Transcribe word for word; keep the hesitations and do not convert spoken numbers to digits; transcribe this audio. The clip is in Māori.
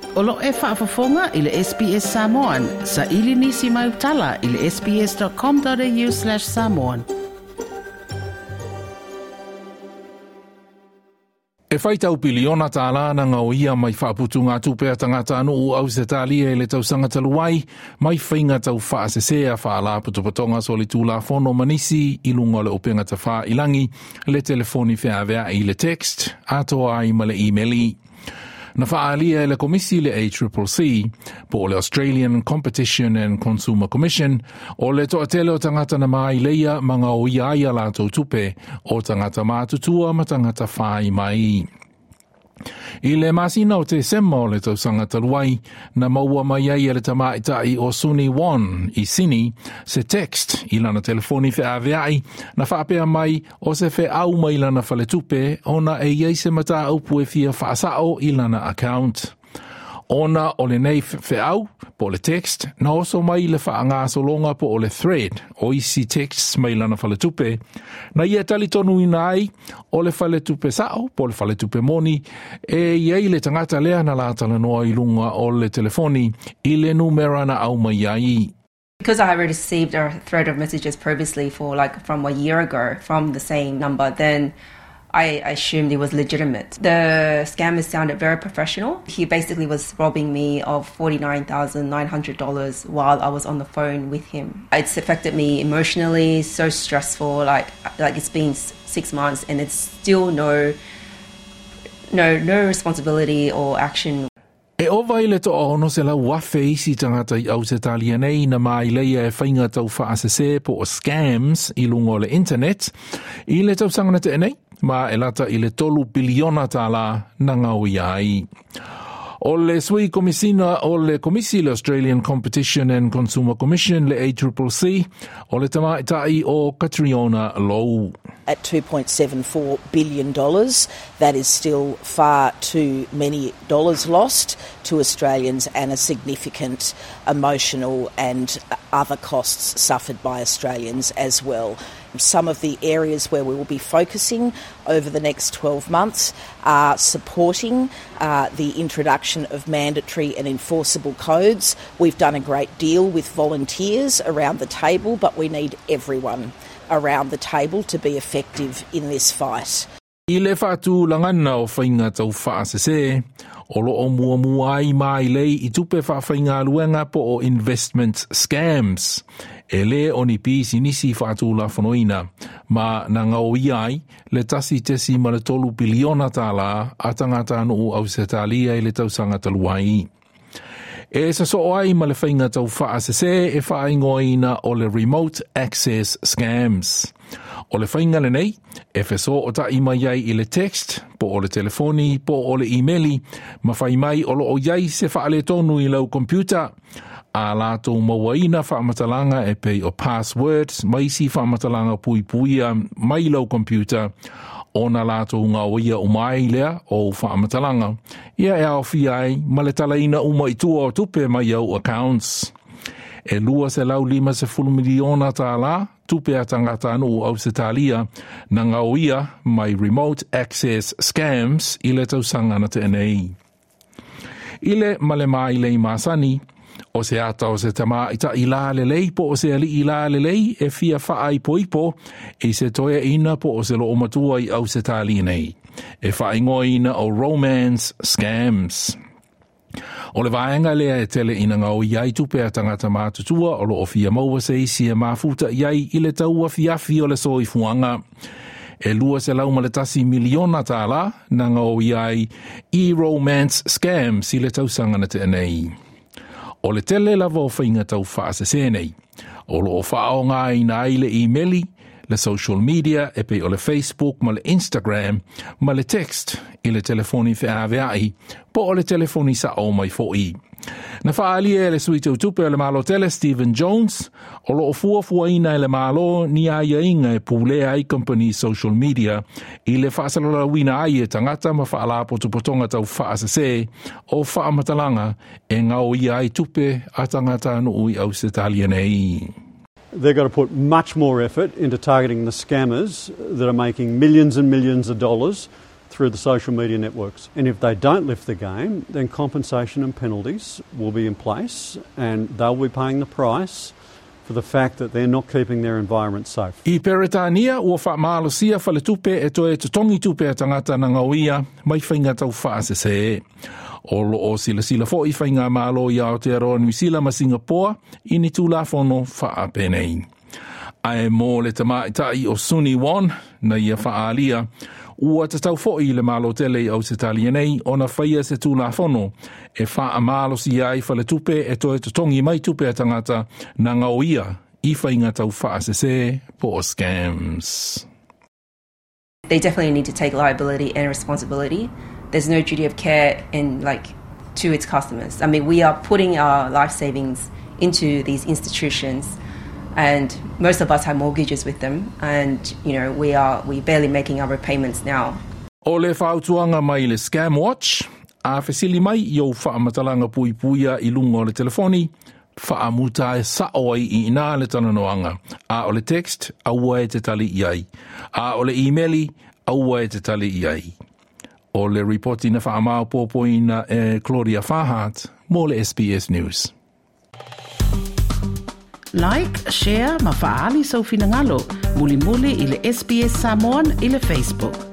Olo e whaafafonga i le S B S Samoan. Sa ili nisi mai utala i le sbs.com.au slash Samoan. E whaitau piliona tāla na ngauia mai whaaputu ngā tūpea tangata anu u au se tālia e le tausanga taluai, mai whainga tau whaasesea whaala putupatonga so le tūla whono manisi i lunga le openga ta wha ilangi, le telefoni whiawea i le text, atoa ai ma le e-maili. Na whaalia le komisi le A C C C, po le Australian Competition and Consumer Commission, o le toa tele o tangata na mai leia mga o iaia la tau tupe, o tangata mātutua ma tangata whai mai. I le masina o te sema o le tausanga taluai, na maua mai ai le tamaitai o Suni Wan i Sini, se text i lana telefoni whi aweai, na whaapea mai o se whi au mai lana whaletupe, ona e iei se mata au pue fia whaasao i lana account. Ona o le nei whi au, po le text, na oso mai le whaanga solonga po o le thread, o isi texts mai lana whaletupe, na ia tali tonu ina ai, o le whaletupe sao, po le whaletupe moni, e iei le tangata lea na lātala noa i lunga o le telefoni, i le numera na au mai ai. Because I received a thread of messages previously for like from a year ago from the same number, then I assumed it was legitimate. The scammer sounded very professional. He basically was robbing me of forty-nine thousand nine hundred dollars while I was on the phone with him. It's affected me emotionally, so stressful, like like it's been six months and it's still no no no responsibility or action. E ova i le to ono se la wafe isi tangata i au se talia nei na mai leia e whainga tau whaasese po o scams i lungo le internet, i le tau sangana te enei, ma e lata i le tolu biliona tala na ngau iai. O le sui komisina o le komisi le Australian Competition and Consumer Commission le A C C C o le tamaitai o Catriona Low. At two point seven four billion dollars, that is still far too many dollars lost to Australians and a significant emotional and other costs suffered by Australians as well. Some of the areas where we will be focusing over the next twelve months are supporting uh, the introduction of mandatory and enforceable codes. We've done a great deal with volunteers around the table, but we need everyone around the table to be effective in this fight. I le whātū langana o whainga tau whaasese, o lo o mua mua ai mai lei i tupe whawhainga luenga po o investment scams. E le o ni pisi nisi whātū la whanoina, ma na ngau iai le tasi tesi ma le tolu biliona tāla a tangata anu au se tālia i le tausanga taluai. E sa so ai ma le whainga tau whaasese e whaingoina o le remote access scams. O le whainga le nei, e wheso o ta ima iai i le text, po o le telefoni, po o le e-maili, ma whai mai o lo o iai se whaale tonu i lau computer, a lato mawaina whaamatalanga e pei o passwords, mai si whaamatalanga pui puia mai lau computer, o na lato ngā oia o mai lea o whaamatalanga. Ia e au fiai, ma le talaina uma i tua o tupe mai au accounts. E lua se lau lima se fulu miliona tā la, tupe a tangata anu au se tālia, na ngā oia mai remote access scams i le tausanga na te enei. Ile male mai lei masani, o se ata o se tama ita i la le lei po o se ali i la le lei e fia whaai po ipo e se toia ina po o se lo o matua i au se tālia nei. E whaai ngoina o romance scams. O le vaenga lea e tele ina ngau iai tupe a tangata mātutua o lo o fia maua se isi e mafuta iai i le taua fiafi o le soi fuanga. E lua se lau maletasi miliona tāla na ngau iai i romance scams i le tausanga na te anei. O le tele lava o whainga tau whaasese nei. O lo o whao ngā ina ai le e-maili, le social media, e pe o le Facebook, ma le Instagram, ma le text, i le telefoni whiaaweai, po o le telefoni sa o mai fo'i. Na whaalia e le suite utupe o le malo tele Stephen Jones, o lo o fuafua ina e le malo ni aia inga e pulea ai company social media, i le whaasalala wina ai e tangata ma whaala potopotonga tau whaasese o whaamatalanga e ngau ia ai tupe a tangata anu ui au se talia nei. They've got to put much more effort into targeting the scammers that are making millions and millions of dollars through the social media networks. And if they don't lift the game, then compensation and penalties will be in place and they'll be paying the price for the fact that they're not keeping their environment safe. I Peretania ua whaamalosia whale tupe e toe tutongi tupe a tangata na ngauia mai whainga tau whaasese. O lo o sila sila fo I whainga malo i Aotearoa New Zealand ma Singapore I ni tūla whono whaapenei. Ai mō le tamaitai o Suni Won na ia whaalia ua te tau fo I le malo tele au se talia nei o na whaia se tūla whono e wha malo si ai whale tupe e toe tutongi mai tupe a tangata na ngauia I whainga tau whaasese po scams. They definitely need to take liability and responsibility. There's no duty of care in like to its customers. I mean, we are putting our life savings into these institutions, and most of us have mortgages with them, and you know we are we barely making our repayments now. O le whautuanga mai le Scam Watch, a whesili mai I o whaamatalanga pui puia I lungo le telefoni, whaamuta e sao ai I ina le tananoanga, a o le text, a ua e te tali iai, a o le emaili, a ua e te tali iai. O le reporti na whaamau pōpoina e Claudia Farhart, mō le S B S News. Like, share, ma faali sau finangalo, muli muli I le S B S Samoan I le Facebook.